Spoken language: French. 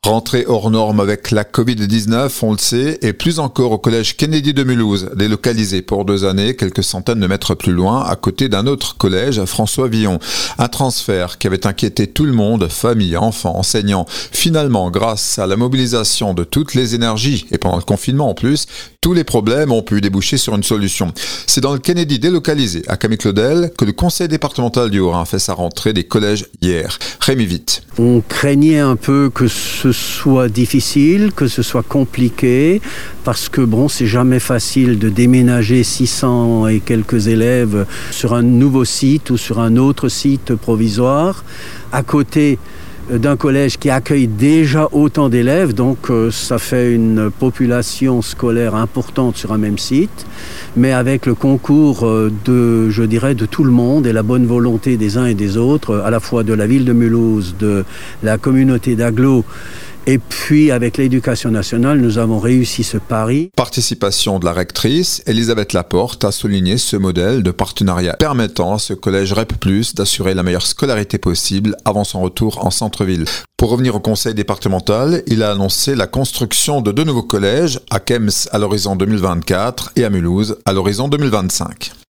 Rentrée hors norme avec la Covid-19, on le sait, et plus encore au collège Kennedy de Mulhouse, délocalisé pour 2 années, quelques centaines de mètres plus loin, à côté d'un autre collège à François Villon. Un transfert qui avait inquiété tout le monde, famille, enfants, enseignants. Finalement, grâce à la mobilisation de toutes les énergies, et pendant le confinement en plus, tous les problèmes ont pu déboucher sur une solution. C'est dans le Kennedy délocalisé à Camille-Claudel que le conseil départemental du Haut-Rhin fait sa rentrée des collèges hier. Rémi Witt. On craignait un peu que ce soit difficile, que ce soit compliqué, parce que c'est jamais facile de déménager 600 et quelques élèves sur un nouveau site ou sur un autre site provisoire, à côté d'un collège qui accueille déjà autant d'élèves, donc ça fait une population scolaire importante sur un même site, mais avec le concours de tout le monde et la bonne volonté des uns et des autres, à la fois de la ville de Mulhouse, de la communauté d'Aglo, et puis, avec l'Éducation nationale, nous avons réussi ce pari. Participation de la rectrice, Elisabeth Laporte, a souligné ce modèle de partenariat permettant à ce collège REP+, d'assurer la meilleure scolarité possible avant son retour en centre-ville. Pour revenir au conseil départemental, il a annoncé la construction de 2 nouveaux collèges, à Kems à l'horizon 2024 et à Mulhouse à l'horizon 2025.